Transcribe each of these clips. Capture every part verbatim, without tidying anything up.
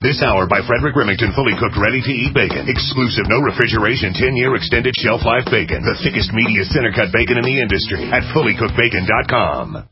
This hour by Frederick Remington, fully cooked, ready-to-eat bacon. Exclusive, no refrigeration, ten-year extended shelf life bacon. The thickest, meatiest, center-cut bacon in the industry at fully cooked bacon dot com.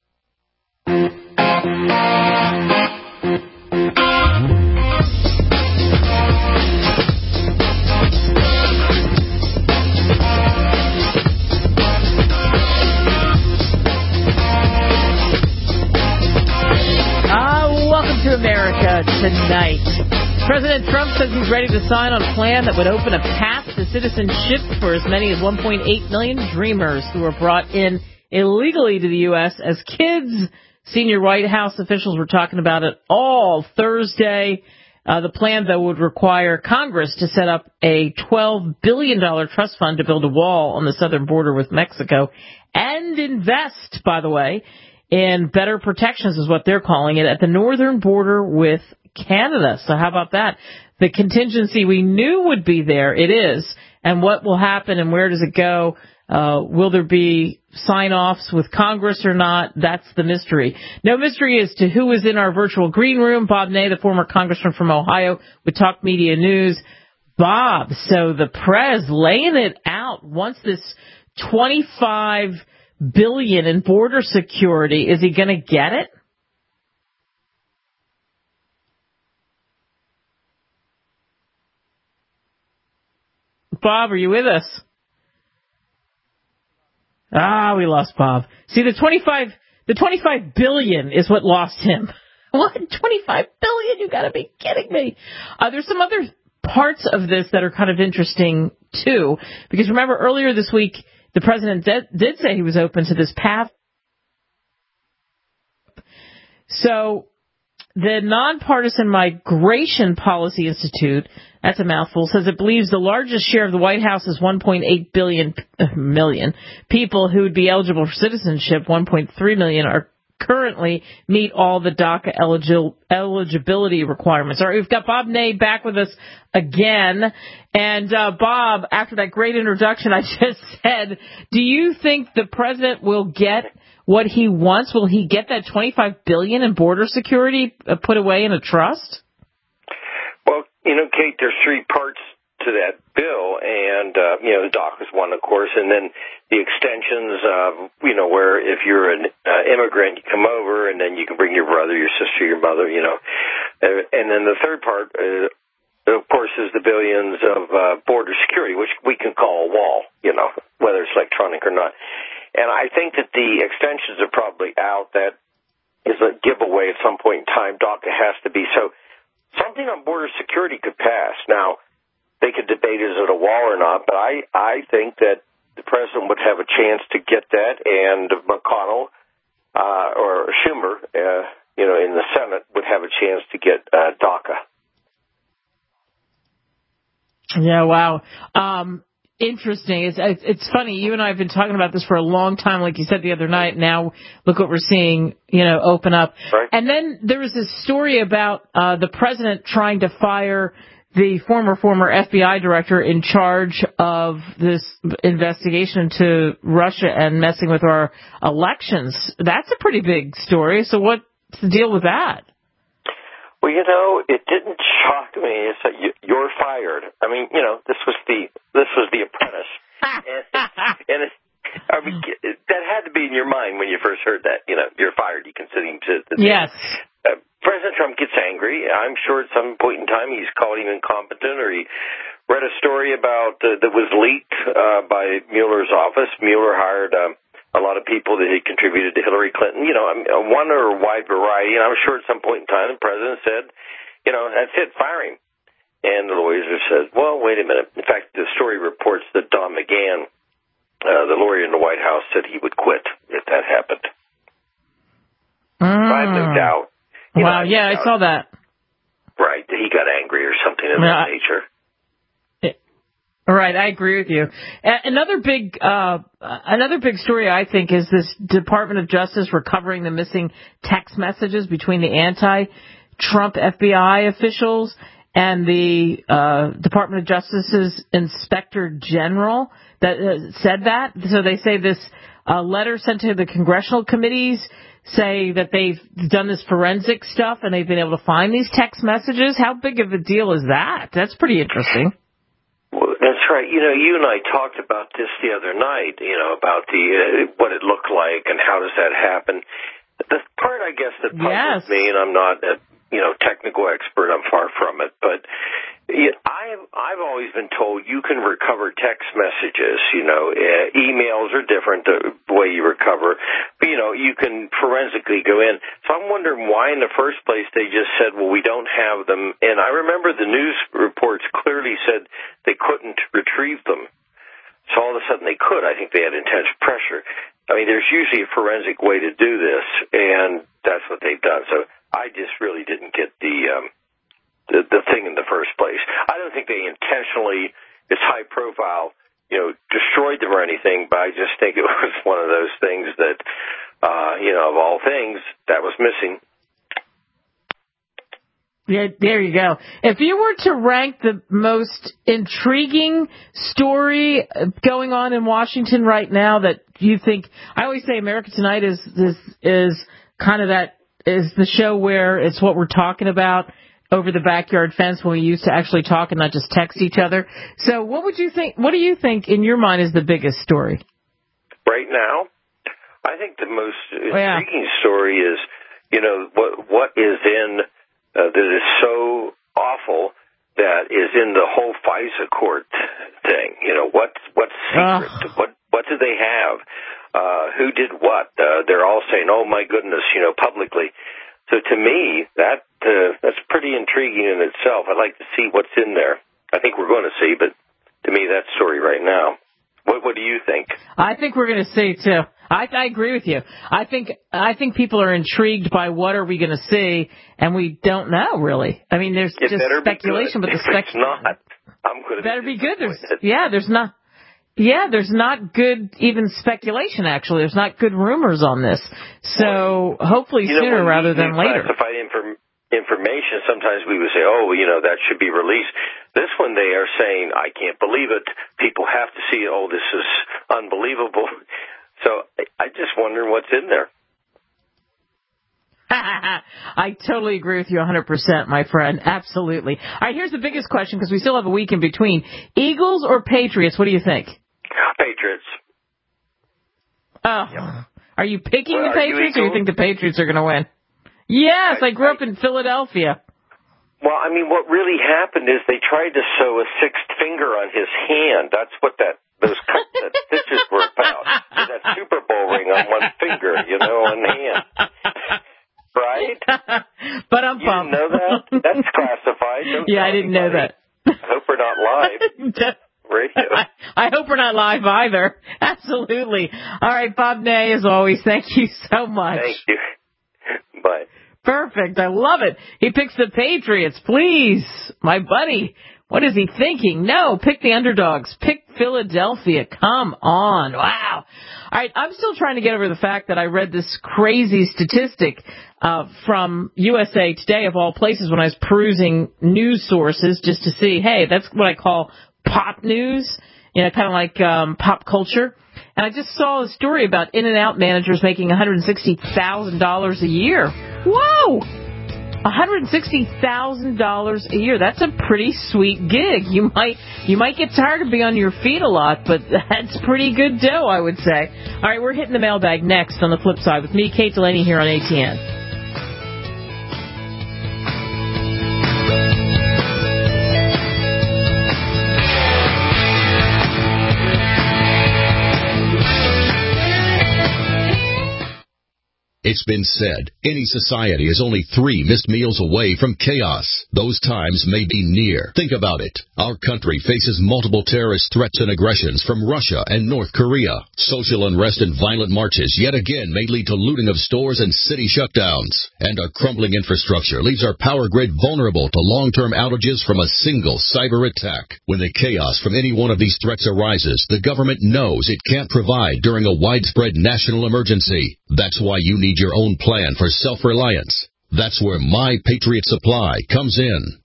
America tonight. President Trump says he's ready to sign on a plan that would open a path to citizenship for as many as one point eight million dreamers who were brought in illegally to the U S as kids. Senior White House officials were talking about it all Thursday. Uh, the plan, though, would require Congress to set up a twelve billion dollars trust fund to build a wall on the southern border with Mexico and invest, by the way, in better protections, is what they're calling it, at the northern border with Canada. So how about that? The contingency we knew would be there, it is. And what will happen and where does it go? Uh, will there be sign-offs with Congress or not? That's the mystery. No mystery as to who is in our virtual green room. Bob Ney, the former congressman from Ohio, with Talk Media News. Bob, so the prez laying it out. Once this twenty-five billion in border security, is he going to get it? Bob, are you with us? Ah, we lost Bob. See, the twenty-five, the twenty-five billion is what lost him. What? twenty-five billion? You got to be kidding me. Uh, there's some other parts of this that are kind of interesting too, because remember earlier this week, the president did, did say he was open to this path. So the Nonpartisan Migration Policy Institute, that's a mouthful, says it believes the largest share of the White House's one point eight billion uh, million people who would be eligible for citizenship, one point three million, are currently meet all the DACA eligi- eligibility requirements. All right, we've got Bob Ney back with us again. And, uh, Bob, after that great introduction I just said, do you think the president will get what he wants? Will he get that twenty-five billion dollars in border security put away in a trust? Well, you know, Kate, there's three parts to that bill, and, uh, you know, the DACA is one, of course, and then the extensions of, you know, where if you're an uh, immigrant, you come over, and then you can bring your brother, your sister, your mother, you know. Uh, and then the third part, uh, of course, is the billions of uh, border security, which we can call a wall, you know, whether it's electronic or not. And I think that the extensions are probably out. That is a giveaway at some point in time. DACA has to be. So something on border security could pass. Now, they could debate is it a wall or not, but I, I think that the president would have a chance to get that, and McConnell uh, or Schumer, uh, you know, in the Senate would have a chance to get uh, DACA. Yeah, wow. Um, interesting. It's, it's funny. You and I have been talking about this for a long time, like you said the other night. Now look what we're seeing, you know, open up. Right. And then there was this story about uh, the president trying to fire the former, former F B I director in charge of this investigation into Russia and messing with our elections. That's a pretty big story. So what's the deal with that? Well, you know, it didn't shock me. It's that you're fired. I mean, you know, this was the this was The Apprentice, and, and it, I mean, that had to be in your mind when you first heard that. You know, you're fired. You can sit him to the yes. Uh, President Trump gets angry. I'm sure at some point in time he's called him incompetent, or he read a story about uh, that was leaked uh, by Mueller's office. Mueller hired um, a lot of people that had contributed to Hillary Clinton. You know, I mean, one or a wide variety. And I'm sure at some point in time the president said, you know, that's it, fire him. And the lawyers have said, well, wait a minute. In fact, the story reports that Don McGahn, uh, the lawyer in the White House, said he would quit if that happened. Mm. I have no doubt. You wow, know, yeah, I saw that. Right, he got angry or something of yeah. that nature. All right, I agree with you. Another big, uh, another big story, I think, is this Department of Justice recovering the missing text messages between the anti-Trump F B I officials and the uh, Department of Justice's Inspector General that uh, said that. So they say this uh, letter sent to the congressional committees say that they've done this forensic stuff and they've been able to find these text messages. How big of a deal is that? That's pretty interesting. Well, that's right. You know, you and I talked about this the other night, you know, about the uh, what it looked like and how does that happen. The part, I guess, that puzzles yes. me, and I'm not a, you know, technical expert, I'm far from it, but yeah, I've, I've always been told you can recover text messages, you know, uh, emails are different the way you recover, but, you know, you can forensically go in. So I'm wondering why in the first place they just said, well, we don't have them. And I remember the news reports clearly said they couldn't retrieve them. So all of a sudden they could. I think they had intense pressure. I mean, there's usually a forensic way to do this, and that's what they've done. So I just really didn't get the, um, the the thing in the first place. I don't think they intentionally, it's high profile, you know, destroyed them or anything, but I just think it was one of those things that, uh, you know, of all things, that was missing. Yeah, there you go. If you were to rank the most intriguing story going on in Washington right now that you think, I always say America Tonight is is is kind of that, is the show where it's what we're talking about over the backyard fence when we used to actually talk and not just text each other. So what would you think, what do you think in your mind is the biggest story? Right now, I think the most intriguing yeah. story is, you know, what what is in Uh, that is so awful that is in the whole FISA court thing. You know, what, what's secret? Uh. What what do they have? Uh, who did what? Uh, they're all saying, oh, my goodness, you know, publicly. So to me, that uh, that's pretty intriguing in itself. I'd like to see what's in there. I think we're going to see, but to me, that story right now. What what do you think? I think we're going to see, too. I, I agree with you. I think I think people are intrigued by what are we going to see, and we don't know, really. I mean, there's it just speculation, but the speculation not, I'm going to better be, be good. There's, yeah, there's not. Yeah, there's not good even speculation. Actually, there's not good rumors on this. So well, hopefully you know, sooner rather than later. Classified inform- information. Sometimes we would say, "Oh, you know, that should be released." This one, they are saying, "I can't believe it. People have to see it. Oh, this is unbelievable." So I just wonder what's in there. I totally agree with you one hundred percent, my friend. Absolutely. All right, here's the biggest question, because we still have a week in between. Eagles or Patriots? What do you think? Patriots. Oh, yeah. Are you picking well, the Patriots, you or you think the Patriots are going to win? Yes, I, I grew I, up in Philadelphia. Well, I mean, what really happened is they tried to sew a sixth finger on his hand. That's what that those that stitches were about. So that Super Bowl ring on one finger, you know, on hand. Right? But I'm you pumped. You didn't know that? That's classified. Don't yeah, I didn't know that. I hope we're not live. Radio. I, I hope we're not live either. Absolutely. All right, Bob Ney, as always, thank you so much. Thank you. Bye. Perfect. I love it. He picks the Patriots. Please, my buddy. What is he thinking? No, pick the underdogs. Pick Philadelphia. Come on. Wow. All right, I'm still trying to get over the fact that I read this crazy statistic uh, from U S A Today, of all places, when I was perusing news sources just to see, hey, that's what I call pop news, you know, kind of like um, pop culture. And I just saw a story about In-N-Out managers making one hundred sixty thousand dollars a year. Whoa! one hundred sixty thousand dollars a year. That's a pretty sweet gig. You might you might get tired of being on your feet a lot, but that's pretty good dough, I would say. All right, we're hitting the mailbag next on the flip side with me, Kate Delaney, here on A T N. It's been said, any society is only three missed meals away from chaos. Those times may be near. Think about it. Our country faces multiple terrorist threats and aggressions from Russia and North Korea. Social unrest and violent marches yet again may lead to looting of stores and city shutdowns. And a crumbling infrastructure leaves our power grid vulnerable to long-term outages from a single cyber attack. When the chaos from any one of these threats arises, the government knows it can't provide during a widespread national emergency. That's why you need your own plan for self-reliance. That's where My Patriot Supply comes in.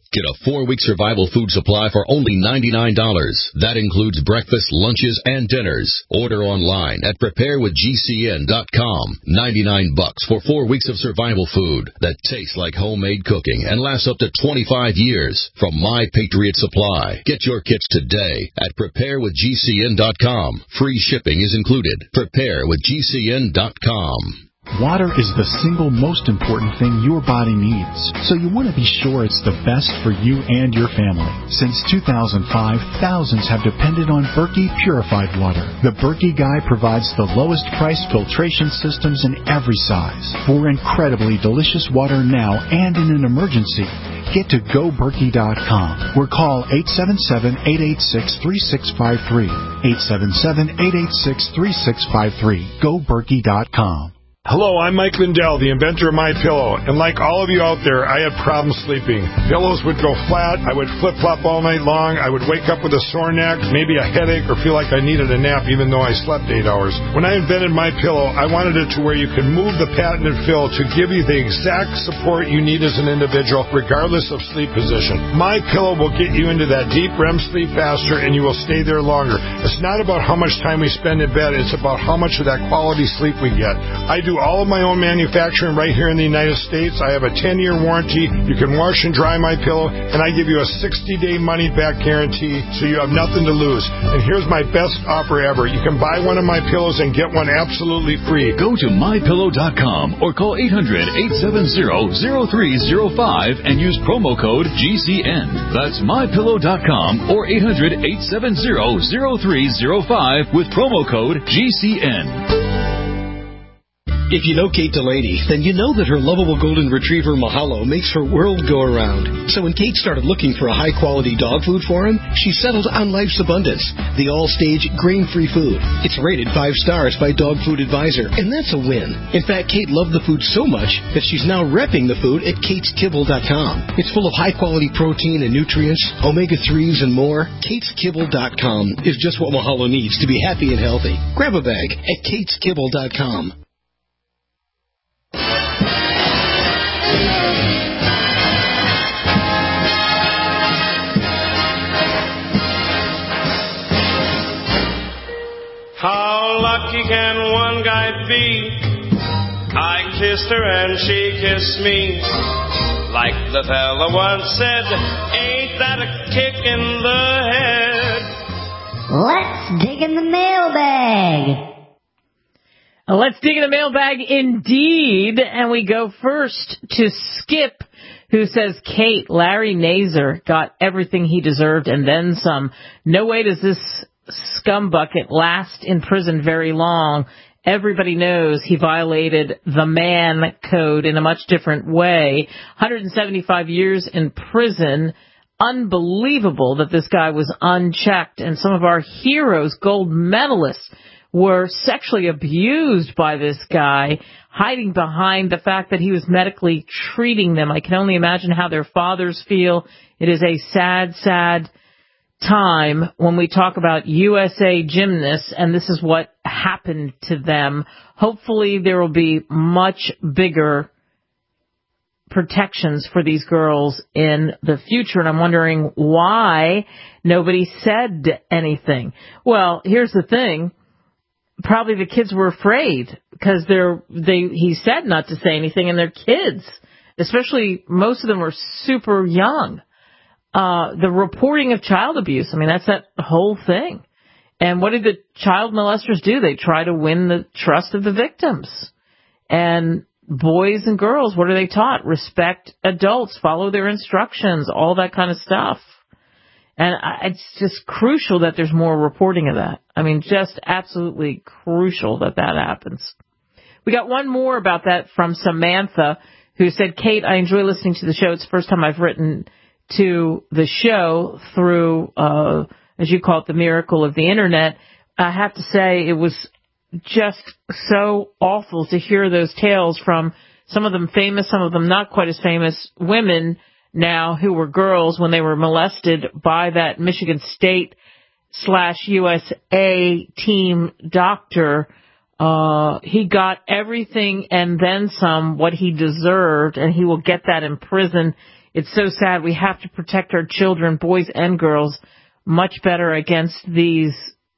Get a four-week survival food supply for only ninety-nine dollars. That includes breakfast, lunches, and dinners. Order online at prepare with G C N dot com. ninety-nine bucks for four weeks of survival food that tastes like homemade cooking and lasts up to twenty-five years from My Patriot Supply. Get your kits today at prepare with G C N dot com. Free shipping is included. prepare with G C N dot com. Water is the single most important thing your body needs, so you want to be sure it's the best for you and your family. Since two thousand five, thousands have depended on Berkey purified water. The Berkey Guy provides the lowest price filtration systems in every size. For incredibly delicious water now and in an emergency, get to go berkey dot com or call eight seven seven, eight eight six, three six five three. eight seven seven, eight eight six, three six five three. go berkey dot com. Hello, I'm Mike Lindell, the inventor of MyPillow, and like all of you out there, I had problems sleeping. Pillows would go flat, I would flip-flop all night long, I would wake up with a sore neck, maybe a headache, or feel like I needed a nap even though I slept eight hours. When I invented MyPillow, I wanted it to where you can move the patented fill to give you the exact support you need as an individual, regardless of sleep position. MyPillow will get you into that deep R E M sleep faster, and you will stay there longer. It's not about how much time we spend in bed, it's about how much of that quality sleep we get. I do all of my own manufacturing right here in the United States. I have a ten-year warranty. You can wash and dry my pillow, and I give you a sixty-day money-back guarantee, so you have nothing to lose. And here's my best offer ever. You can buy one of my pillows and get one absolutely free. Go to my pillow dot com or call eight hundred, eight seven zero, zero three zero five and use promo code G C N. That's my pillow dot com or eight hundred, eight seven zero, zero three zero five with promo code G C N. If you know Kate Delaney, then you know that her lovable golden retriever Mahalo makes her world go around. So when Kate started looking for a high-quality dog food for him, she settled on Life's Abundance, the all-stage grain-free food. It's rated five stars by Dog Food Advisor, and that's a win. In fact, Kate loved the food so much that she's now repping the food at kates kibble dot com. It's full of high-quality protein and nutrients, omega threes, and more. kates kibble dot com is just what Mahalo needs to be happy and healthy. Grab a bag at kates kibble dot com. How lucky can one guy be? I kissed her and she kissed me. Like the fella once said, ain't that a kick in the head? Let's dig in the mailbag. Let's dig in the mailbag indeed. And we go first to Skip, who says, Kate, Larry Nassar got everything he deserved and then some. No way does this scumbucket last in prison very long. Everybody knows he violated the man code in a much different way. one hundred seventy-five years in prison. Unbelievable that this guy was unchecked. And some of our heroes, gold medalists, were sexually abused by this guy, hiding behind the fact that he was medically treating them. I can only imagine how their fathers feel. It is a sad, sad time when we talk about U S A gymnasts, and this is what happened to them. Hopefully there will be much bigger protections for these girls in the future, and I'm wondering why nobody said anything. Well, here's the thing. Probably the kids were afraid because they're, they, he said not to say anything, and they're kids. Especially, most of them were super young. Uh, the reporting of child abuse, I mean, that's that whole thing. And what did the child molesters do? They try to win the trust of the victims. And boys and girls, what are they taught? Respect adults, follow their instructions, all that kind of stuff. And it's just crucial that there's more reporting of that. I mean, just absolutely crucial that that happens. We got one more about that from Samantha, who said, Kate, I enjoy listening to the show. It's the first time I've written to the show through, uh, as you call it, the miracle of the Internet. I have to say it was just so awful to hear those tales from some of them famous, some of them not quite as famous women now who were girls when they were molested by that Michigan State slash U S A team doctor. Uh, he got everything and then some, what he deserved, and he will get that in prison. It's so sad. We have to protect our children, boys and girls, much better against these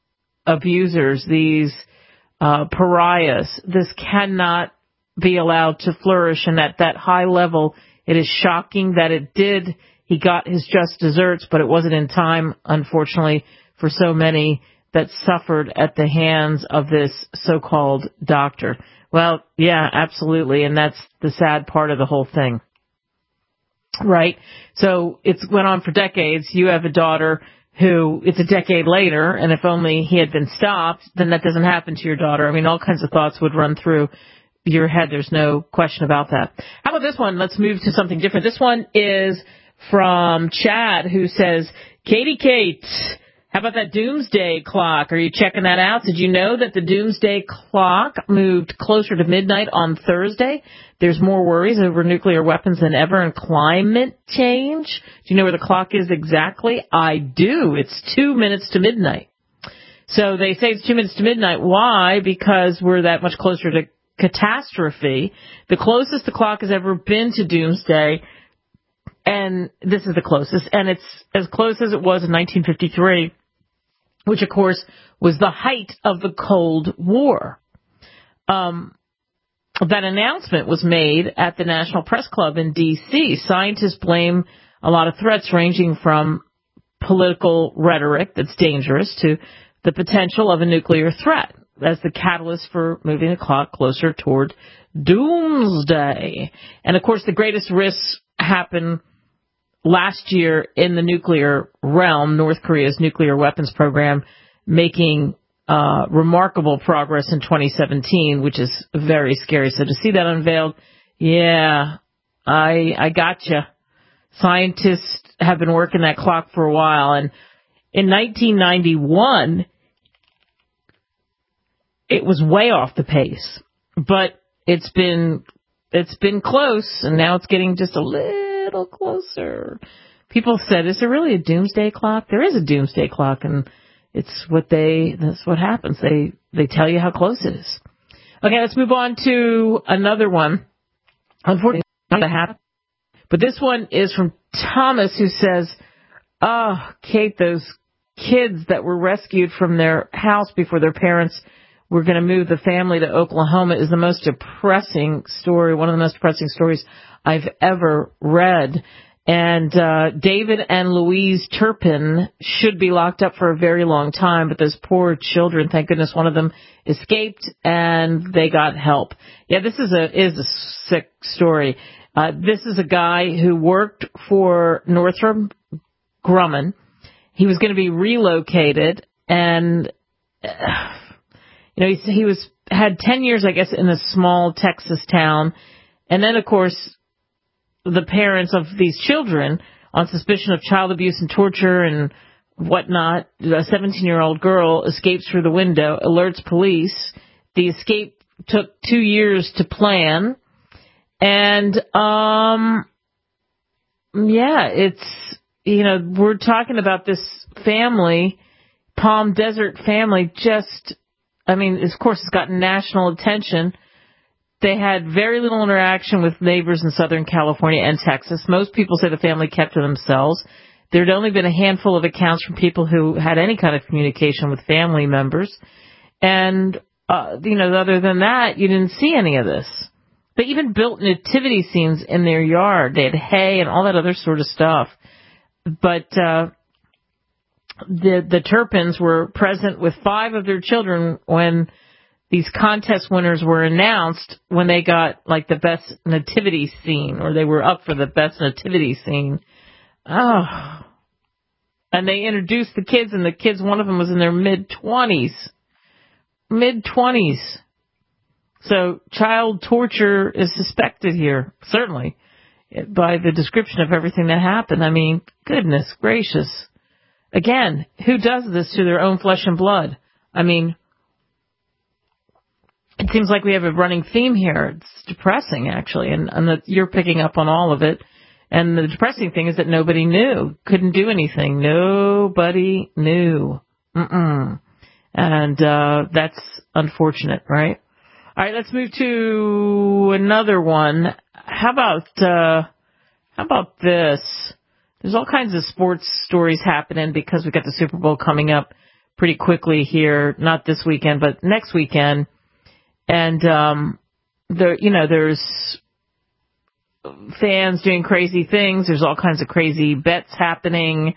abusers, these uh, pariahs. This cannot be allowed to flourish. And at that high level, it is shocking that it did. He got his just desserts, but it wasn't in time, unfortunately, for so many that suffered at the hands of this so-called doctor. Well, yeah, absolutely, and that's the sad part of the whole thing, right? So it's went on for decades. You have a daughter who, it's a decade later, and if only he had been stopped, then that doesn't happen to your daughter. I mean, all kinds of thoughts would run through your head. There's no question about that. How about this one? Let's move to something different. This one is from Chad, who says, Katie Kate, how about that doomsday clock? Are you checking that out? Did you know that the doomsday clock moved closer to midnight on Thursday? There's more worries over nuclear weapons than ever and climate change. Do you know where the clock is exactly? I do. It's two minutes to midnight. So they say it's two minutes to midnight. Why? Because we're that much closer to catastrophe. The closest the clock has ever been to doomsday, and this is the closest, and it's as close as it was in nineteen fifty-three, which, of course, was the height of the Cold War. Um, that announcement was made at the National Press Club in D C Scientists blame a lot of threats ranging from political rhetoric that's dangerous to the potential of a nuclear threat as the catalyst for moving the clock closer toward doomsday. And, of course, the greatest risks happen last year in the nuclear realm, North Korea's nuclear weapons program making uh, remarkable progress in twenty seventeen, which is very scary. So to see that unveiled, yeah, I I gotcha. Scientists have been working that clock for a while, and in nineteen ninety-one, it was way off the pace, but it's been it's been close, and now it's getting just a little closer. People said, "Is there really a doomsday clock?" There is a doomsday clock, and it's what they that's what happens. They they tell you how close it is. Okay, let's move on to another one. Unfortunately, not that happened, but this one is from Thomas, who says, "Oh, Kate, those kids that were rescued from their house before their parents were going to move the family to Oklahoma is the most depressing story, one of the most depressing stories I've ever read. And uh, David and Louise Turpin should be locked up for a very long time, but those poor children, thank goodness one of them escaped and they got help." Yeah, this is a is a sick story. Uh, this is a guy who worked for Northrop Grumman. He was going to be relocated, and uh, you know he, he was had ten years, I guess, in a small Texas town, and then of course the parents of these children, on suspicion of child abuse and torture and whatnot, a seventeen-year-old girl escapes through the window, alerts police. The escape took two years to plan, and um, yeah, it's. You know, we're talking about this family, Palm Desert family, just, I mean, of course, it's gotten national attention. They had very little interaction with neighbors in Southern California and Texas. Most people say the family kept to themselves. There had only been a handful of accounts from people who had any kind of communication with family members. And, uh, you know, other than that, you didn't see any of this. They even built nativity scenes in their yard. They had hay and all that other sort of stuff. But uh, the the Turpins were present with five of their children when these contest winners were announced, when they got like the best nativity scene, or they were up for the best nativity scene. Oh, and they introduced the kids, and the kids, one of them was in their mid twenties, mid twenties. So child torture is suspected here, certainly, by the description of everything that happened. I mean, goodness gracious. Again, who does this to their own flesh and blood? I mean, it seems like we have a running theme here. It's depressing, actually, and, and that you're picking up on all of it. And the depressing thing is that nobody knew, couldn't do anything. Nobody knew. Mm-mm. And uh, that's unfortunate, right? All right, let's move to another one. How about uh, how How about this? There's all kinds of sports stories happening because we've got the Super Bowl coming up pretty quickly here, not this weekend, but next weekend. And, um, there, you know, there's fans doing crazy things. There's all kinds of crazy bets happening.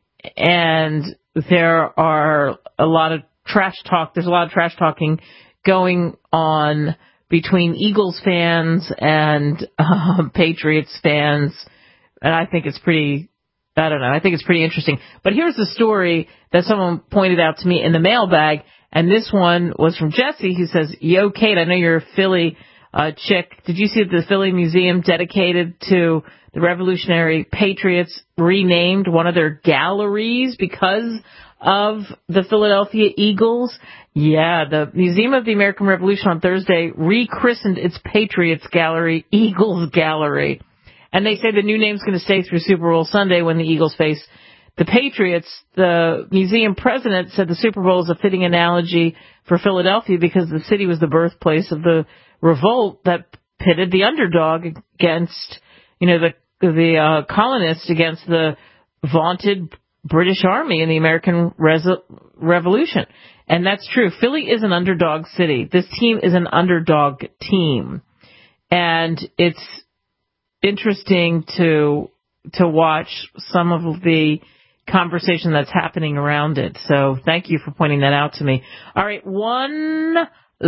And there are a lot of trash talk. There's a lot of trash talking going on between Eagles fans and um, Patriots fans. And I think it's pretty, I don't know, I think it's pretty interesting. But here's the story that someone pointed out to me in the mailbag. And this one was from Jesse, who says, yo, Kate, I know you're a Philly uh, chick. Did you see that the Philly Museum dedicated to the Revolutionary Patriots renamed one of their galleries because of the Philadelphia Eagles? Yeah, the Museum of the American Revolution on Thursday rechristened its Patriots Gallery Eagles Gallery. And they say the new name's going to stay through Super Bowl Sunday when the Eagles face the Patriots. The museum president said the Super Bowl is a fitting analogy for Philadelphia because the city was the birthplace of the revolt that pitted the underdog against, you know, the the uh, colonists against the vaunted British Army in the American Res- Revolution. And that's true. Philly is an underdog city. This team is an underdog team. And it's interesting to to watch some of the conversation that's happening around it. So thank you for pointing that out to me. All right, one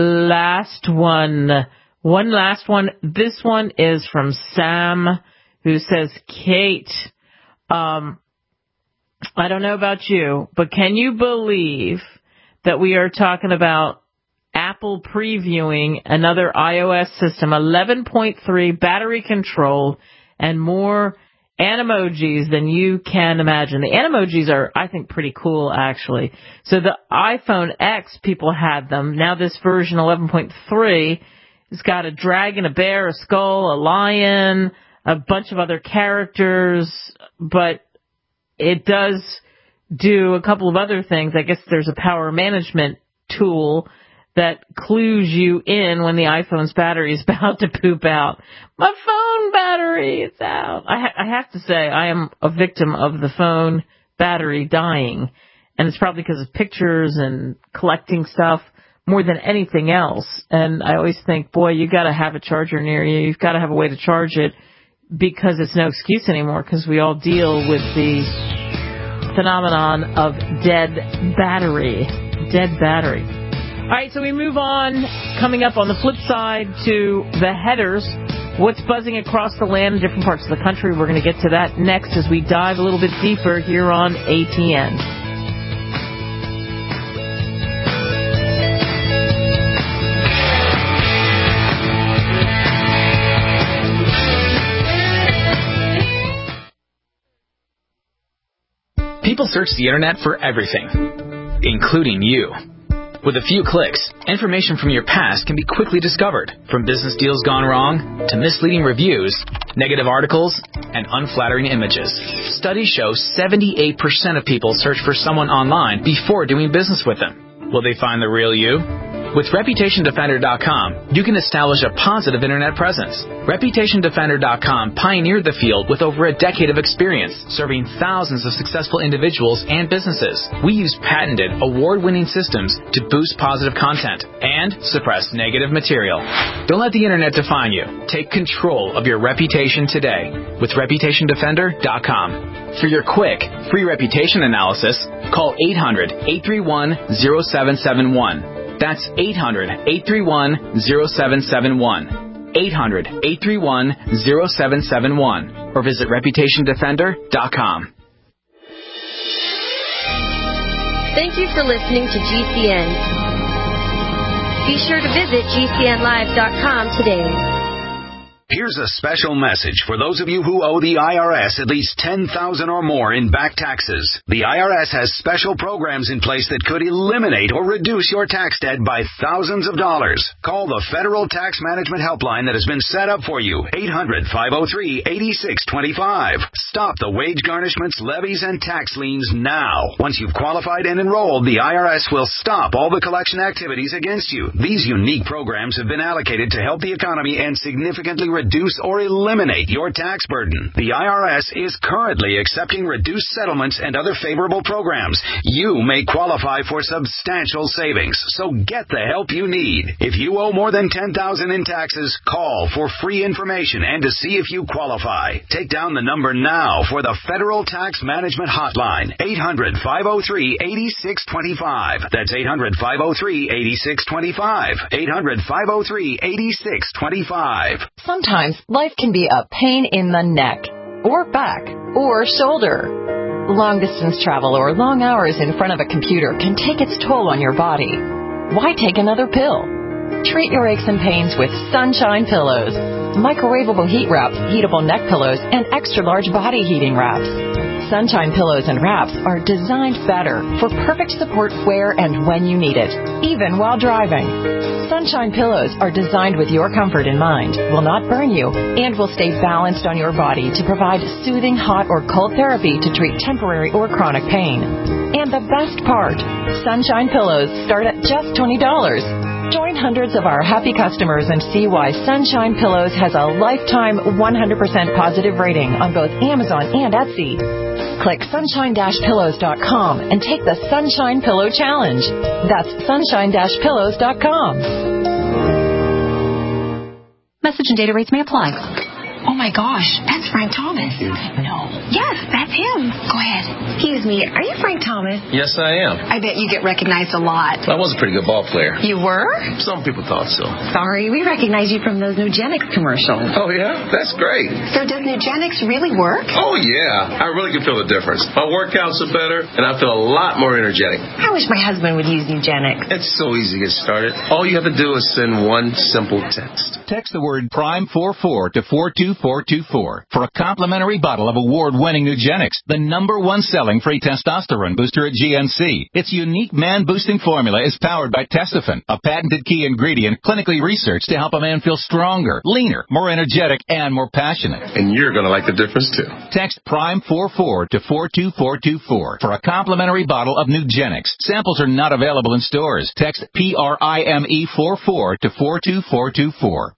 last one. One last one. This one is from Sam, who says, Kate, um, I don't know about you, but can you believe that we are talking about Apple previewing another iOS system, eleven point three, battery controlled, and more Animojis than you can imagine. The Animojis are, I think, pretty cool, actually. So the iPhone X, people had them. Now this version, eleven point three, has got a dragon, a bear, a skull, a lion, a bunch of other characters, but it does do a couple of other things. I guess there's a power management tool that clues you in when the iPhone's battery is about to poop out. My phone battery is out. I, ha- I have to say, I am a victim of the phone battery dying. And it's probably because of pictures and collecting stuff more than anything else. And I always think, boy, you got to have a charger near you. You've got to have a way to charge it because it's no excuse anymore because we all deal with the phenomenon of dead battery. Dead battery. All right, so we move on, coming up on the flip side to the headers. What's buzzing across the land in different parts of the country? We're going to get to that next as we dive a little bit deeper here on A T N. People search the internet for everything, including you. With a few clicks, information from your past can be quickly discovered, from business deals gone wrong to misleading reviews, negative articles, and unflattering images. Studies show seventy-eight percent of people search for someone online before doing business with them. Will they find the real you? With Reputation Defender dot com, you can establish a positive internet presence. Reputation Defender dot com pioneered the field with over a decade of experience, serving thousands of successful individuals and businesses. We use patented, award-winning systems to boost positive content and suppress negative material. Don't let the internet define you. Take control of your reputation today with Reputation Defender dot com. For your quick, free reputation analysis, call eight hundred, eight three one, zero seven seven one. That's eight hundred, eight three one, zero seven seven one. eight hundred, eight three one, zero seven seven one. Or visit Reputation Defender dot com. Thank you for listening to G C N. Be sure to visit G C N live dot com today. Here's a special message for those of you who owe the I R S at least ten thousand dollars or more in back taxes. The I R S has special programs in place that could eliminate or reduce your tax debt by thousands of dollars. Call the Federal Tax Management Helpline that has been set up for you, eight hundred, five oh three, eight six two five. Stop the wage garnishments, levies, and tax liens now. Once you've qualified and enrolled, the I R S will stop all the collection activities against you. These unique programs have been allocated to help the economy and significantly reduce or eliminate your tax burden. The I R S is currently accepting reduced settlements and other favorable programs. You may qualify for substantial savings, so get the help you need. If you owe more than ten thousand dollars in taxes, call for free information and to see if you qualify. Take down the number now for the Federal Tax Management Hotline, eight hundred, five oh three, eight six two five. That's eight hundred, five oh three, eight six two five. eight hundred, five oh three, eight six two five. Sometimes life can be a pain in the neck, or back, or shoulder. Long-distance travel or long hours in front of a computer can take its toll on your body. Why take another pill? Treat your aches and pains with Sunshine Pillows. Microwavable heat wraps, heatable neck pillows, and extra-large body heating wraps. Sunshine Pillows and wraps are designed better for perfect support where and when you need it, even while driving. Sunshine Pillows are designed with your comfort in mind, will not burn you, and will stay balanced on your body to provide soothing hot or cold therapy to treat temporary or chronic pain. And the best part, Sunshine Pillows start at just twenty dollars. Join hundreds of our happy customers and see why Sunshine Pillows has a lifetime one hundred percent positive rating on both Amazon and Etsy. Click sunshine dash pillows dot com and take the Sunshine Pillow Challenge. That's sunshine dash pillows dot com. Message and data rates may apply. Oh, my gosh, that's Frank Thomas. No. Yes, that's him. Go ahead. Excuse me, are you Frank Thomas? Yes, I am. I bet you get recognized a lot. I was a pretty good ball player. You were? Some people thought so. Sorry, we recognize you from those Nugenix commercials. Oh, yeah? That's great. So does Nugenix really work? Oh, yeah. I really can feel the difference. My workouts are better, and I feel a lot more energetic. I wish my husband would use Nugenix. It's so easy to get started. All you have to do is send one simple text. Text the word Prime forty-four to four two four two four for a complimentary bottle of award-winning Nugenix, the number one selling free testosterone booster at G N C. Its unique man-boosting formula is powered by Testofen, a patented key ingredient clinically researched to help a man feel stronger, leaner, more energetic, and more passionate. And you're going to like the difference, too. Text Prime forty-four to four two four two four for a complimentary bottle of Nugenix. Samples are not available in stores. Text P R I M E forty-four to four two four two four.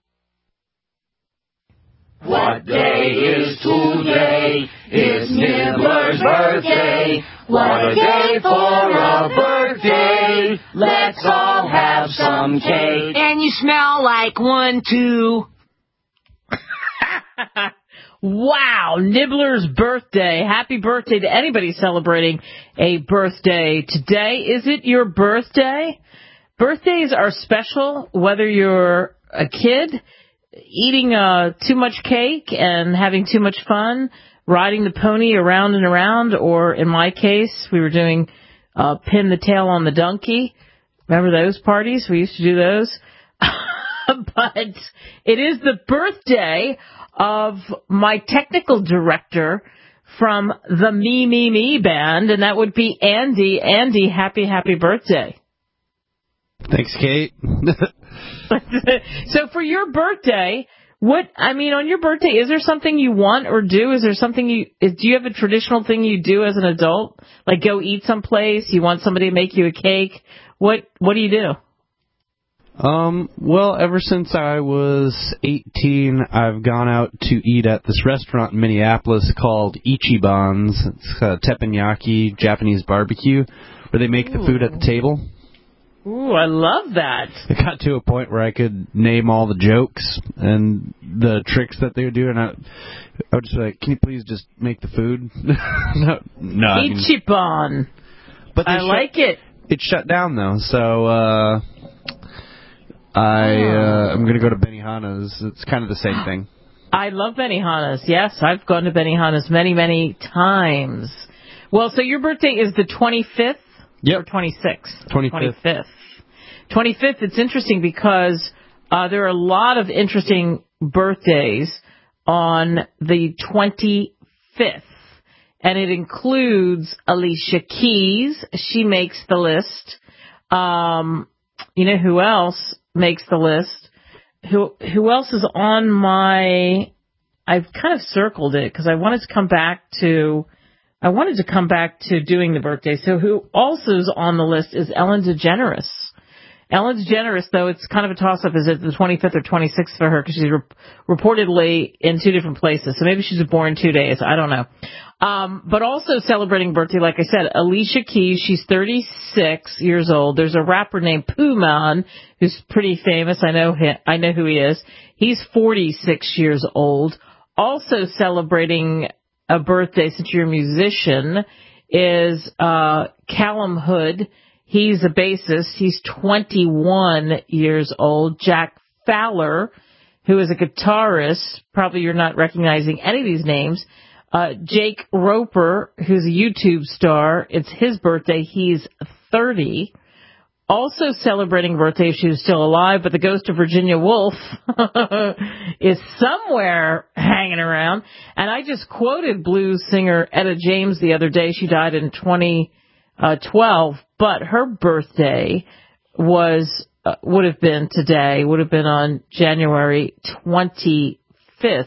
What day is today? It's Nibbler's birthday. What a day for a birthday. Let's all have some cake. And you smell like one, two. Wow, Nibbler's birthday. Happy birthday to anybody celebrating a birthday today. Is it your birthday? Birthdays are special, whether you're a kid, eating uh, too much cake and having too much fun, riding the pony around and around, or in my case, we were doing uh, pin the tail on the donkey. Remember those parties? We used to do those. But it is the birthday of my technical director from the Me, Me, Me band, and that would be Andy. Andy, happy, happy birthday. Thanks, Kate. So for your birthday, what, I mean, on your birthday, is there something you want or do? Is there something you, is, do you have a traditional thing you do as an adult? Like go eat someplace? You want somebody to make you a cake? What, what do you do? Um, well, ever since I was eighteen, I've gone out to eat at this restaurant in Minneapolis called Ichiban's. It's a teppanyaki Japanese barbecue where they make Ooh. the food at the table. Ooh, I love that. It got to a point where I could name all the jokes and the tricks that they would do, and I, I would just be like, can you please just make the food? no, no. Ichiban. I mean, but I shut, like it. It shut down, though, so uh, I, uh, I'm going to go to Benihana's. It's kind of the same thing. I love Benihana's. Yes, I've gone to Benihana's many, many times. Well, so your birthday is the twenty-fifth? Yep. Or twenty-sixth? twenty-fifth. twenty-fifth. twenty-fifth, it's interesting because uh, there are a lot of interesting birthdays on the twenty-fifth. And it includes Alicia Keys. She makes the list. Um, you know who else makes the list? Who who else is on my... I've kind of circled it because I wanted to come back to... I wanted to come back to doing the birthday. So who also is on the list is Ellen DeGeneres. Ellen DeGeneres, though, it's kind of a toss-up. Is it the twenty-fifth or twenty-sixth for her? Because she's re- reportedly in two different places. So maybe she's born two days. I don't know. Um, but also celebrating birthday, like I said, Alicia Keys. She's thirty-six years old. There's a rapper named Pooh Man who's pretty famous. I know him. I know who he is. He's forty-six years old. Also celebrating a birthday, since you're a musician, is uh, Callum Hood. He's a bassist. He's twenty-one years old. Jack Fowler, who is a guitarist. Probably you're not recognizing any of these names. Uh, Jake Roper, who's a YouTube star. It's his birthday. He's thirty. Also celebrating birthday if she was still alive, but the ghost of Virginia Woolf is somewhere hanging around. And I just quoted blues singer Etta James the other day. She died in twenty twelve, but her birthday was uh, would have been today, would have been on January twenty-fifth.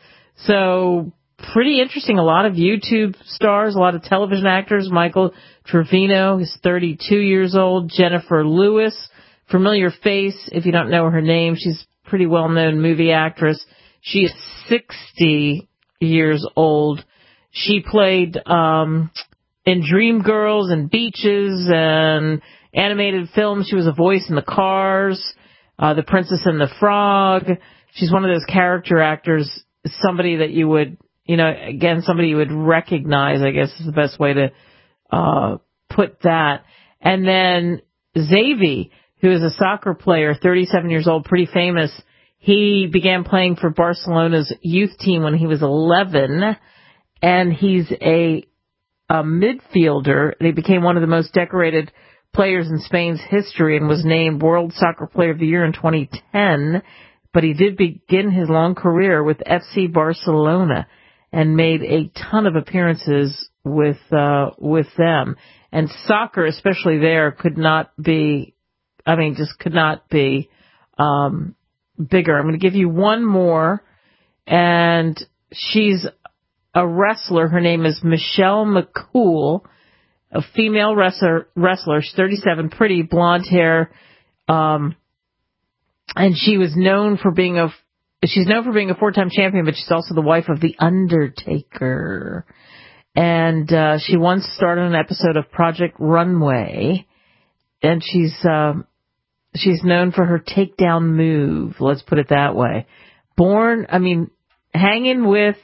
So pretty interesting. A lot of YouTube stars, a lot of television actors. Michael Trevino is thirty-two years old. Jennifer Lewis, familiar face if you don't know her name. She's a pretty well-known movie actress. She is sixty years old. She played um, in Dreamgirls and Beaches and animated films. She was a voice in the Cars, uh, The Princess and the Frog. She's one of those character actors, somebody that you would, you know, again, somebody you would recognize, I guess is the best way to uh put that. And then Xavi, who is a soccer player, thirty-seven years old, pretty famous. He began playing for Barcelona's youth team when he was eleven, and he's a, a midfielder. He became one of the most decorated players in Spain's history and was named World Soccer Player of the Year in twenty ten. But he did begin his long career with F C Barcelona and made a ton of appearances with uh, with them. And soccer, especially there, could not be, I mean, just could not be um, bigger. I'm going to give you one more, and she's a wrestler. Her name is Michelle McCool, a female wrestler. wrestler. She's thirty-seven, pretty, blonde hair, um, and she was known for being a She's known for being a four-time champion, but she's also the wife of The Undertaker. And uh, she once starred on an episode of Project Runway, and she's um, she's known for her takedown move. Let's put it that way. Born, I mean, hanging with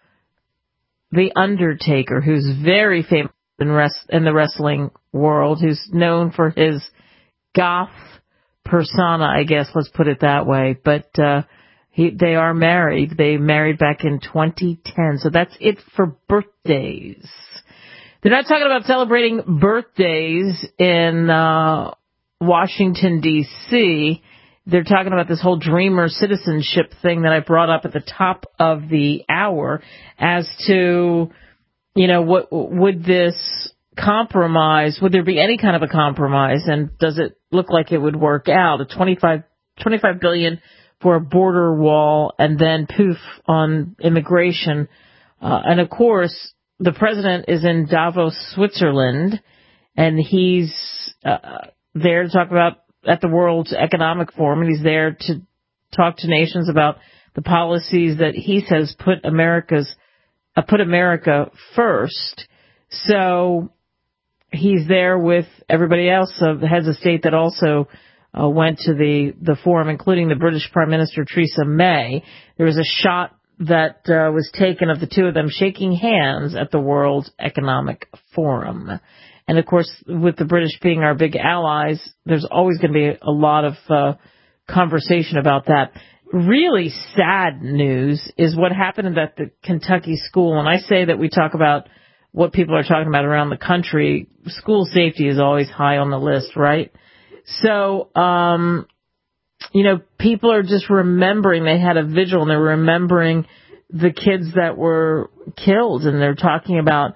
The Undertaker, who's very famous in, rest, in the wrestling world, who's known for his goth persona, I guess. Let's put it that way. But uh, He, they are married. They married back in twenty ten. So that's it for birthdays. They're not talking about celebrating birthdays in uh, Washington, D C They're talking about this whole Dreamer citizenship thing that I brought up at the top of the hour as to, you know, what would this compromise, would there be any kind of a compromise, and does it look like it would work out? A twenty-five, twenty-five billion for a border wall, and then poof on immigration. Uh, and of course, the president is in Davos, Switzerland, and he's uh, there to talk about at the World Economic Forum, and he's there to talk to nations about the policies that he says put America's uh, put America first. So he's there with everybody else, uh, the heads of state that also Uh, went to the, the forum, including the British Prime Minister Theresa May. There was a shot that uh, was taken of the two of them shaking hands at the World Economic Forum. And, of course, with the British being our big allies, there's always going to be a lot of uh, conversation about that. Really sad news is what happened at the Kentucky school. And I say that we talk about what people are talking about around the country. School safety is always high on the list, right? So, um, you know, people are just remembering, they had a vigil and they're remembering the kids that were killed, and they're talking about,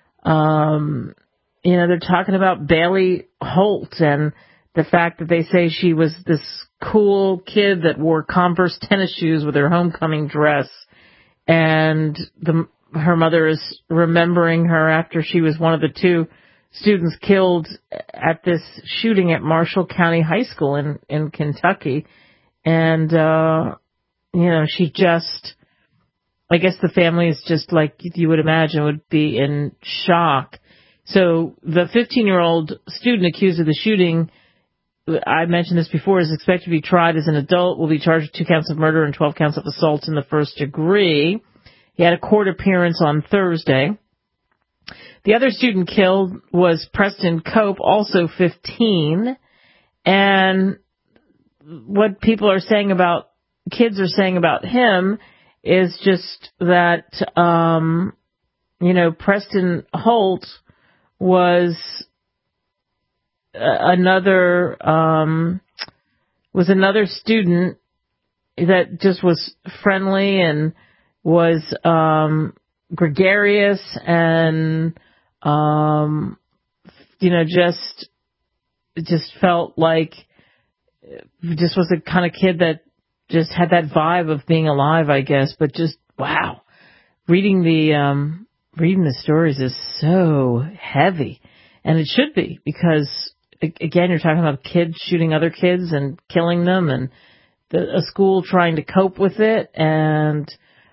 um, you know, they're talking about Bailey Holt and the fact that they say she was this cool kid that wore Converse tennis shoes with her homecoming dress, and the, her mother is remembering her after she was one of the two students killed at this shooting at Marshall County High School in, in Kentucky. And, uh, you know, she just, I guess the family is just like you would imagine would be in shock. So the fifteen-year-old student accused of the shooting, I mentioned this before, is expected to be tried as an adult, will be charged with two counts of murder and twelve counts of assault in the first degree. He had a court appearance on Thursday. The other student killed was Preston Cope, also fifteen. And what people are saying about, kids are saying about him is just that, um, you know, Preston Holt was another, um, was another student that just was friendly and was, um, gregarious and, um, you know, just, just felt like, just was the kind of kid that just had that vibe of being alive, I guess. But just, wow, reading the, um, reading the stories is so heavy. And it should be, because, again, you're talking about kids shooting other kids and killing them, and the, a school trying to cope with it. And,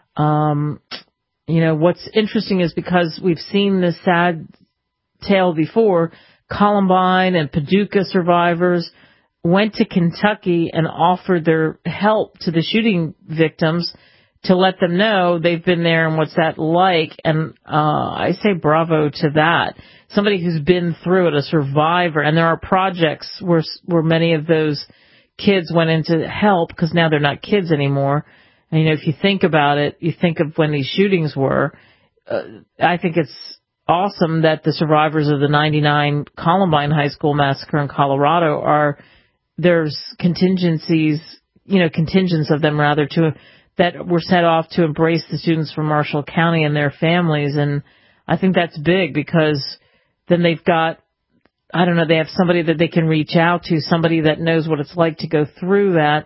um, you know, what's interesting is because we've seen this sad tale before, Columbine and Paducah survivors went to Kentucky and offered their help to the shooting victims to let them know they've been there and what's that like. And uh, I say bravo to that. Somebody who's been through it, a survivor. And there are projects where where many of those kids went in to help, because now they're not kids anymore. And, you know, if you think about it, you think of when these shootings were. Uh, I think it's awesome that the survivors of the ninety-nine Columbine High School massacre in Colorado are, there's contingencies, you know, contingents of them rather, to that were set off to embrace the students from Marshall County and their families. And I think that's big, because then they've got, I don't know, they have somebody that they can reach out to, somebody that knows what it's like to go through that.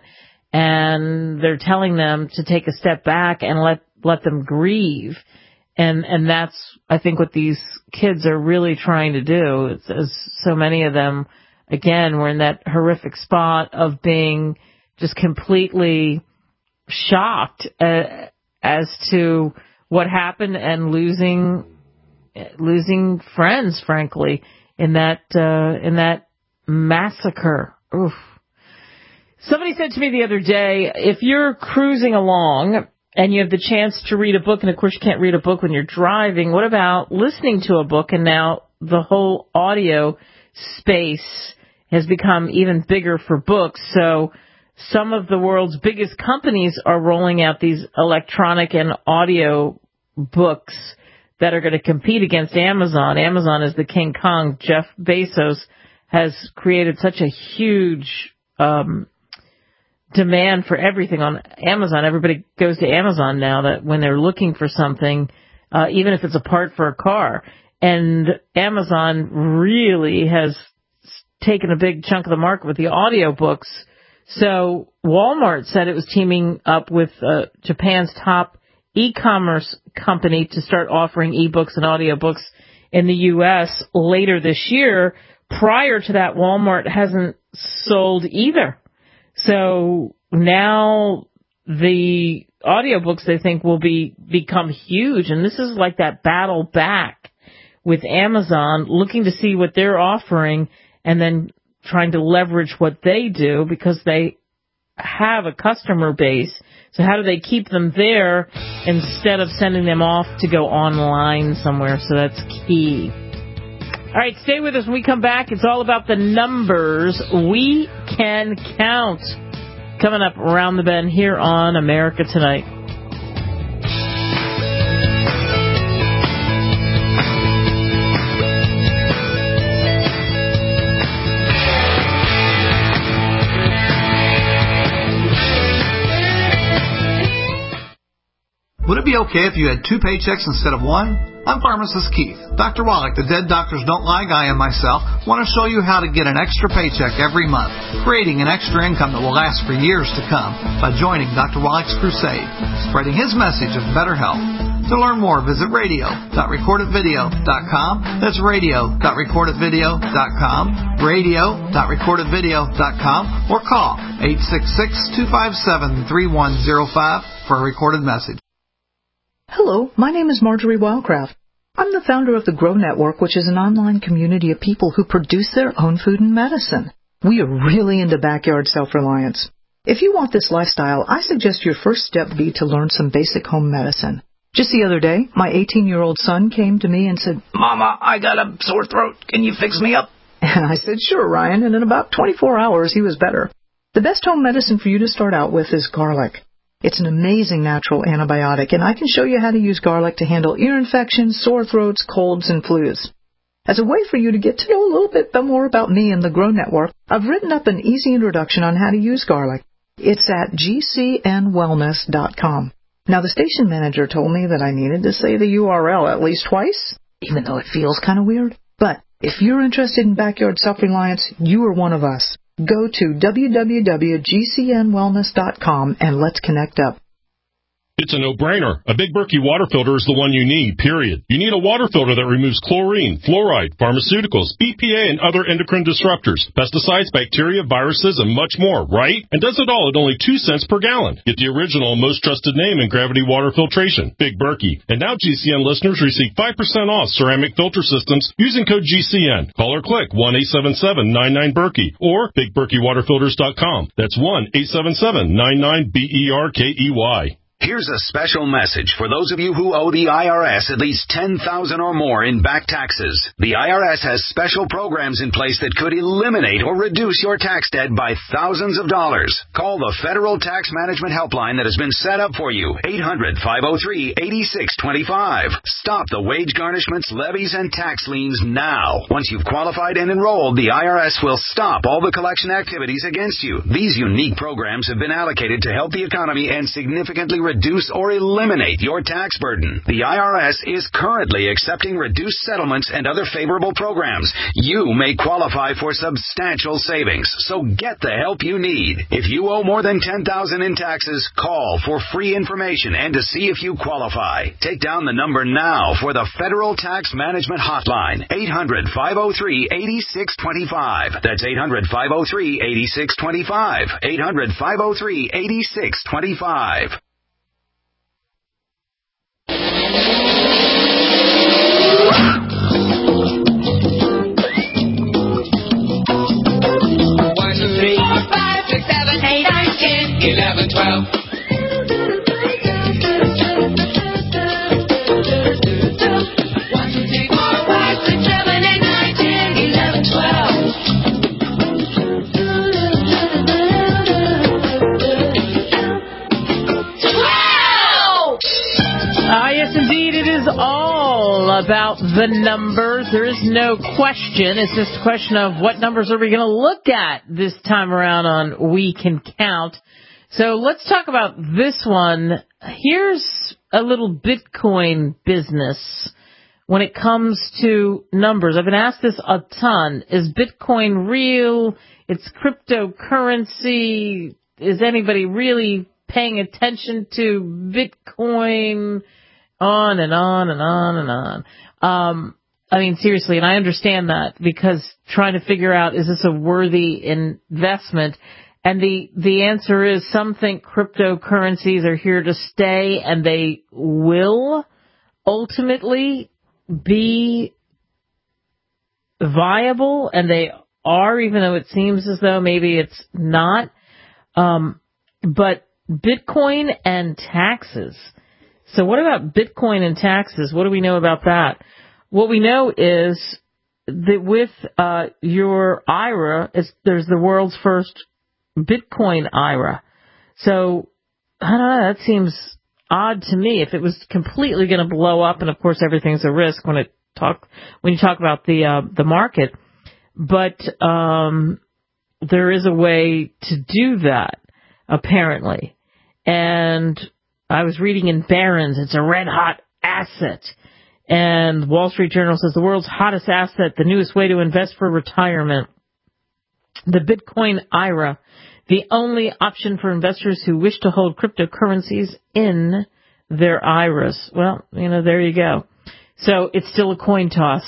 And they're telling them to take a step back and let, let them grieve. And, and that's, I think, what these kids are really trying to do. It's, as so many of them, again, were in that horrific spot of being just completely shocked uh, as to what happened, and losing, losing friends, frankly, in that, uh, in that massacre. Oof. Somebody said to me the other day, if you're cruising along and you have the chance to read a book, and of course you can't read a book when you're driving, what about listening to a book? And now the whole audio space has become even bigger for books. So some of the world's biggest companies are rolling out these electronic and audio books that are going to compete against Amazon. Amazon is the King Kong. Jeff Bezos has created such a huge um demand for everything on Amazon. Everybody goes to Amazon now, that when they're looking for something, uh, even if it's a part for a car. And Amazon really has taken a big chunk of the market with the audiobooks. So Walmart said it was teaming up with uh, Japan's top e-commerce company to start offering ebooks and audiobooks in the U S later this year. Prior to that, Walmart hasn't sold either. So now the audiobooks, they think, will be become huge. And this is like that battle back with Amazon, looking to see what they're offering and then trying to leverage what they do, because they have a customer base. So how do they keep them there instead of sending them off to go online somewhere? So that's key. All right, stay with us when we come back. It's all about the numbers we can count. Coming up around the bend here on America Tonight. Would it be okay if you had two paychecks instead of one? I'm Pharmacist Keith. Doctor Wallach, the Dead Doctors Don't Lie guy, and myself want to show you how to get an extra paycheck every month, creating an extra income that will last for years to come by joining Doctor Wallach's crusade, spreading his message of better health. To learn more, visit radio dot record it video dot com. That's radio dot record it video dot com, radio dot record it video dot com, or call eight six six, two five seven, three one zero five for a recorded message. Hello, my name is Marjorie Wildcraft. I'm the founder of the Grow Network, which is an online community of people who produce their own food and medicine. We are really into backyard self-reliance. If you want this lifestyle, I suggest your first step be to learn some basic home medicine. Just the other day, my eighteen-year-old son came to me and said, "Mama, I got a sore throat. Can you fix me up?" And I said, "Sure, Ryan," and in about twenty-four hours, he was better. The best home medicine for you to start out with is garlic. It's an amazing natural antibiotic, and I can show you how to use garlic to handle ear infections, sore throats, colds, and flus. As a way for you to get to know a little bit more about me and the Grow Network, I've written up an easy introduction on how to use garlic. It's at g c n wellness dot com. Now, the station manager told me that I needed to say the U R L at least twice, even though it feels kind of weird. But if you're interested in backyard self-reliance, you are one of us. Go to w w w dot g c n wellness dot com and let's connect up. It's a no-brainer. A Big Berkey water filter is the one you need, period. You need a water filter that removes chlorine, fluoride, pharmaceuticals, B P A, and other endocrine disruptors, pesticides, bacteria, viruses, and much more, right? And does it all at only two cents per gallon. Get the original and most trusted name in gravity water filtration, Big Berkey. And now G C N listeners receive five percent off ceramic filter systems using code G C N. Call or click one eight seven seven, nine nine, Berkey or big berkey water filters dot com. That's one eight seven seven, nine nine, B E R K E Y. Here's a special message for those of you who owe the I R S at least ten thousand dollars or more in back taxes. The I R S has special programs in place that could eliminate or reduce your tax debt by thousands of dollars. Call the Federal Tax Management Helpline that has been set up for you, eight hundred, five oh three, eight six two five. Stop the wage garnishments, levies, and tax liens now. Once you've qualified and enrolled, the I R S will stop all the collection activities against you. These unique programs have been allocated to help the economy and significantly reduce or eliminate your tax burden. The I R S is currently accepting reduced settlements and other favorable programs. You may qualify for substantial savings, so get the help you need. If you owe more than ten thousand dollars in taxes, call for free information and to see if you qualify. Take down the number now for the Federal Tax Management Hotline, eight hundred, five oh three, eight six two five. That's eight hundred, five oh three, eight six two five. eight hundred, five oh three, eight six two five. One, two, three, four, five, six, seven, eight, nine, ten, eleven, twelve. One, two, three, four, five, six, seven, eight, nine, ten, eleven, twelve. Wow! Ah, yes, indeed, it is all about the numbers. There is no question. It's just a question of what numbers are we going to look at this time around on We Can Count. So let's talk about this one. Here's a little Bitcoin business when it comes to numbers. I've been asked this a ton. Is Bitcoin real? It's cryptocurrency. Is anybody really paying attention to Bitcoin? On and on and on and on. Um, I mean, seriously, and I understand that because trying to figure out, is this a worthy investment? And the, the answer is some think cryptocurrencies are here to stay and they will ultimately be viable, and they are, even though it seems as though maybe it's not. Um, but Bitcoin and taxes. So what about Bitcoin and taxes? What do we know about that? What we know is that with uh, your I R A, it's, there's the world's first Bitcoin I R A. So, I don't know, that seems odd to me. If it was completely going to blow up, and of course everything's a risk when it talk when you talk about the uh, the market, but um, there is a way to do that, apparently. And I was reading in Barron's, it's a red-hot asset. And Wall Street Journal says the world's hottest asset, the newest way to invest for retirement. The Bitcoin I R A, the only option for investors who wish to hold cryptocurrencies in their I R As. Well, you know, there you go. So it's still a coin toss.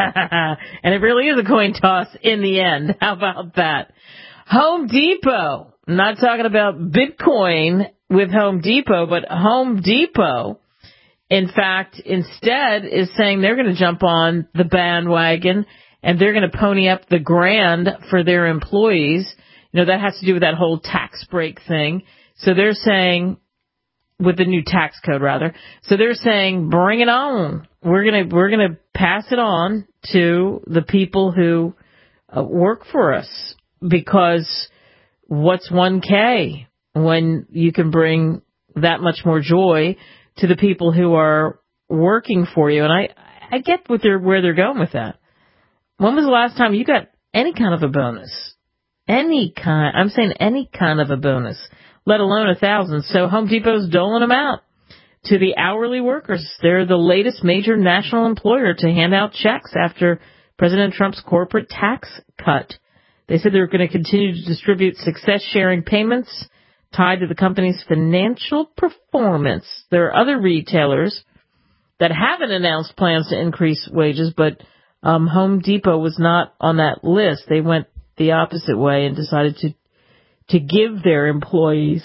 And it really is a coin toss in the end. How about that? Home Depot. I'm not talking about Bitcoin with Home Depot, but Home Depot, in fact, instead is saying they're going to jump on the bandwagon and they're going to pony up the grand for their employees. You know, that has to do with that whole tax break thing. So they're saying, with the new tax code rather, so they're saying, bring it on. We're going to, we're going to pass it on to the people who uh, work for us, because what's one K when you can bring that much more joy to the people who are working for you? And I, I get what they're, where they're going with that. When was the last time you got any kind of a bonus? Any kind, I'm saying any kind of a bonus, let alone a thousand. So Home Depot's doling them out to the hourly workers. They're the latest major national employer to hand out checks after President Trump's corporate tax cut. They said they're going to continue to distribute success-sharing payments tied to the company's financial performance. There are other retailers that haven't announced plans to increase wages, but um, Home Depot was not on that list. They went the opposite way and decided to to give their employees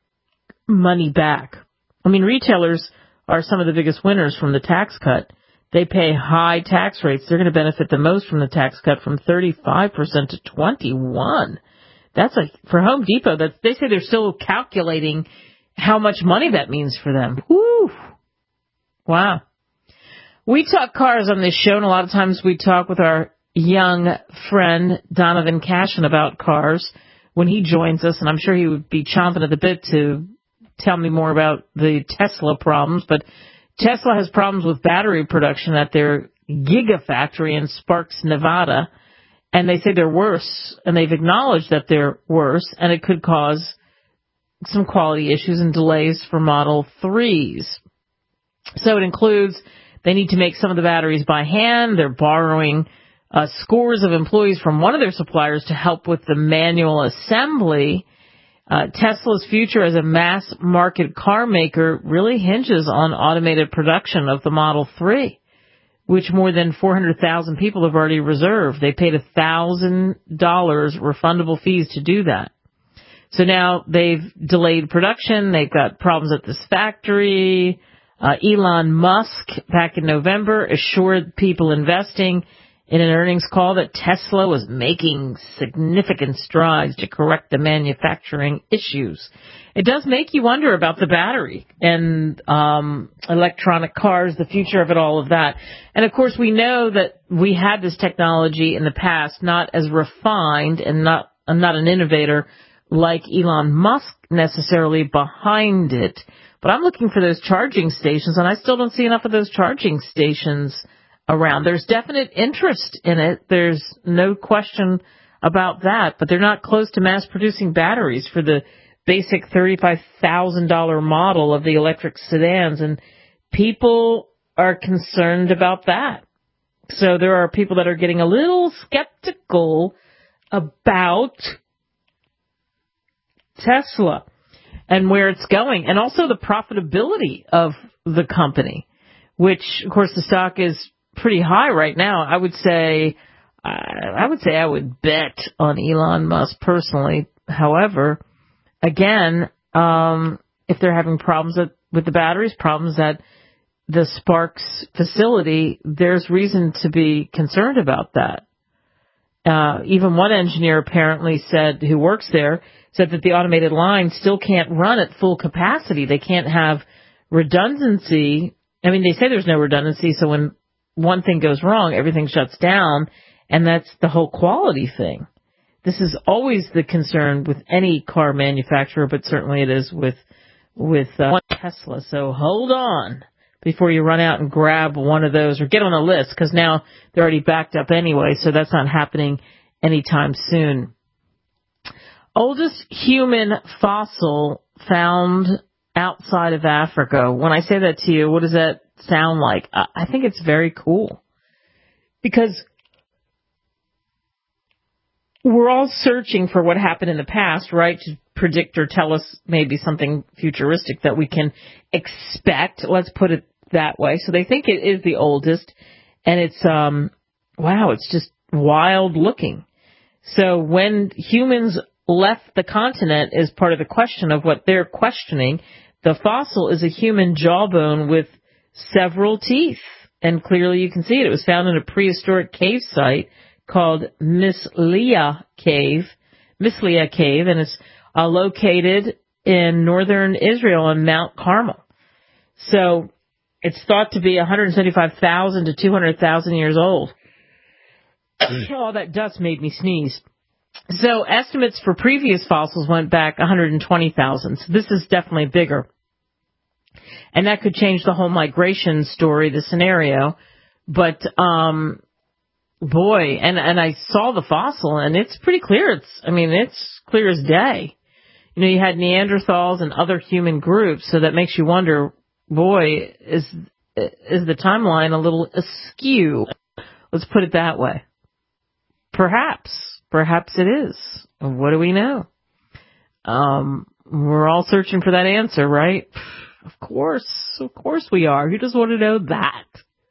money back. I mean, retailers are some of the biggest winners from the tax cut. They pay high tax rates. They're going to benefit the most from the tax cut, from thirty-five percent to twenty-one. That's a, for Home Depot, that they say they're still calculating how much money that means for them. Woo! Wow. We talk cars on this show, and a lot of times we talk with our young friend Donovan Cashin about cars when he joins us, and I'm sure he would be chomping at the bit to tell me more about the Tesla problems. But Tesla has problems with battery production at their Gigafactory in Sparks, Nevada, and they say they're worse, and they've acknowledged that they're worse, and it could cause some quality issues and delays for Model threes. So it includes they need to make some of the batteries by hand. They're borrowing uh, scores of employees from one of their suppliers to help with the manual assembly. Uh, Tesla's future as a mass market car maker really hinges on automated production of the Model three, which more than four hundred thousand people have already reserved. They paid one thousand dollars refundable fees to do that. So now they've delayed production. They've got problems at this factory. Uh, Elon Musk, back in November, assured people investing in an earnings call that Tesla was making significant strides to correct the manufacturing issues. It does make you wonder about the battery and um, electronic cars, the future of it, all of that. And, of course, we know that we had this technology in the past, not as refined and not, uh, not an innovator like Elon Musk necessarily behind it. But I'm looking for those charging stations, and I still don't see enough of those charging stations around. There's definite interest in it. There's no question about that. But they're not close to mass-producing batteries for the basic thirty-five thousand dollars model of the electric sedans, and people are concerned about that. So there are people that are getting a little skeptical about Tesla and where it's going, and also the profitability of the company, which, of course, the stock is pretty high right now. I would say, I would say I would bet on Elon Musk personally. However, again, um, if they're having problems at, with the batteries, problems at the Sparks facility, there's reason to be concerned about that. Uh, even one engineer apparently said, who works there, said that the automated line still can't run at full capacity. They can't have redundancy. I mean, they say there's no redundancy, so when one thing goes wrong, everything shuts down, and that's the whole quality thing. This is always the concern with any car manufacturer, but certainly it is with with uh, Tesla. So hold on before you run out and grab one of those or get on a list, because now they're already backed up anyway, so that's not happening anytime soon. Oldest human fossil found outside of Africa. When I say that to you, what does that sound like? I think it's very cool, because we're all searching for what happened in the past, right, to predict or tell us maybe something futuristic that we can expect. Let's put it that way. So they think it is the oldest, and it's, um, wow, it's just wild looking. So when humans left the continent is part of the question of what they're questioning. The fossil is a human jawbone with several teeth, and clearly you can see it. It was found in a prehistoric cave site called Mislia Cave, Mislia Cave, and it's uh, located in northern Israel on Mount Carmel. So it's thought to be one hundred seventy-five thousand to two hundred thousand years old. All that dust made me sneeze. So estimates for previous fossils went back one hundred twenty thousand. So this is definitely bigger. And that could change the whole migration story, the scenario. But, um, boy, and, and I saw the fossil, and it's pretty clear. It's, I mean, it's clear as day. You know, you had Neanderthals and other human groups, so that makes you wonder, boy, is is the timeline a little askew? Let's put it that way. Perhaps. Perhaps it is. What do we know? Um, we're all searching for that answer, right? Of course. Of course we are. Who doesn't want to know that?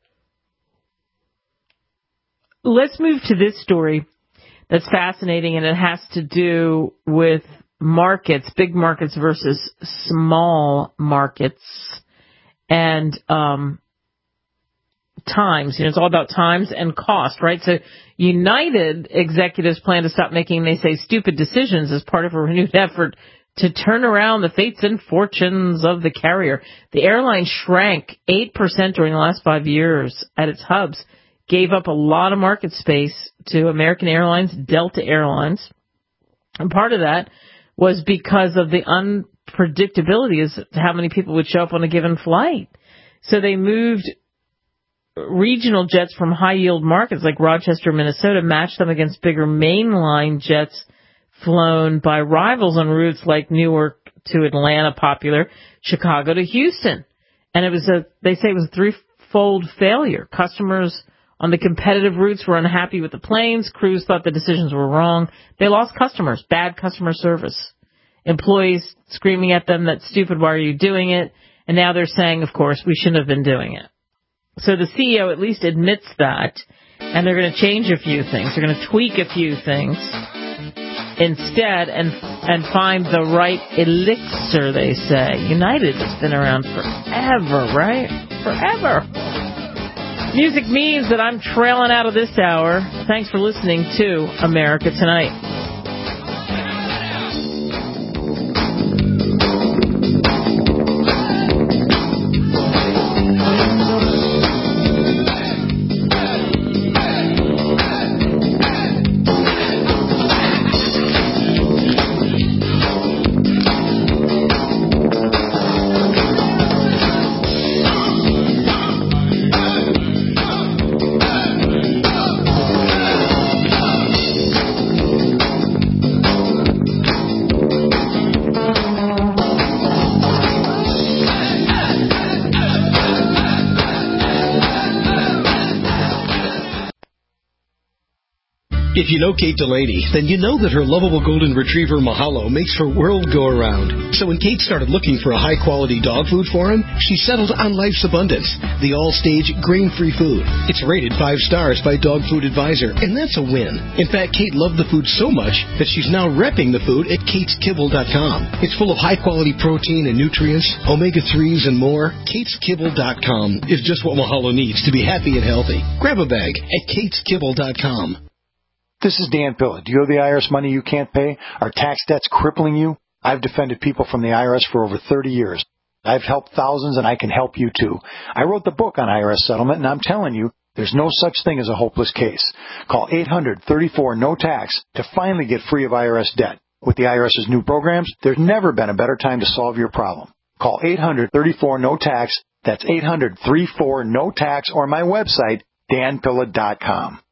Let's move to this story that's fascinating, and it has to do with markets, big markets versus small markets, and um, times. You know, it's all about times and cost, right? So United executives plan to stop making, they say, stupid decisions as part of a renewed effort to turn around the fates and fortunes of the carrier. The airline shrank eight percent during the last five years at its hubs, gave up a lot of market space to American Airlines, Delta Airlines. And part of that was because of the unpredictability as to how many people would show up on a given flight. So they moved regional jets from high-yield markets like Rochester, Minnesota, matched them against bigger mainline jets flown by rivals on routes like Newark to Atlanta, popular, Chicago to Houston. And it was a, they say it was a threefold failure. Customers on the competitive routes were unhappy with the planes. Crews thought the decisions were wrong. They lost customers, bad customer service. Employees screaming at them, that's stupid, why are you doing it? And now they're saying, of course, we shouldn't have been doing it. So the C E O at least admits that, and they're going to change a few things. They're going to tweak a few things instead and and find the right elixir, they say. United has been around forever, right? Forever. Music means that I'm trailing out of this hour. Thanks for listening to America Tonight. If you know Kate Delaney, then you know that her lovable golden retriever Mahalo makes her world go around. So when Kate started looking for a high-quality dog food for him, she settled on Life's Abundance, the all-stage grain-free food. It's rated five stars by Dog Food Advisor, and that's a win. In fact, Kate loved the food so much that she's now repping the food at kates kibble dot com. It's full of high-quality protein and nutrients, omega threes, and more. kates kibble dot com is just what Mahalo needs to be happy and healthy. Grab a bag at kates kibble dot com. This is Dan Pilla. Do you owe the I R S money you can't pay? Are tax debts crippling you? I've defended people from the I R S for over thirty years. I've helped thousands, and I can help you too. I wrote the book on I R S settlement, and I'm telling you, there's no such thing as a hopeless case. Call eight hundred thirty-four no tax to finally get free of I R S debt. With the IRS's new programs, there's never been a better time to solve your problem. Call eight hundred thirty-four no tax. That's eight hundred thirty-four no tax, or my website, dan pilla dot com.